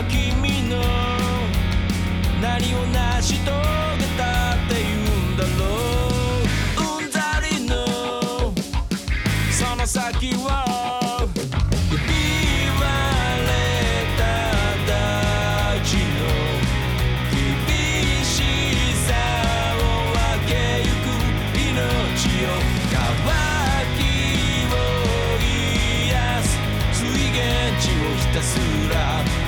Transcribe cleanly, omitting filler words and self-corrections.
君の何を成し遂げたって言うんだろう。うんざりのその先はひび割れた大地の厳しさを分けゆく命を乾きを癒す水源地をひたすら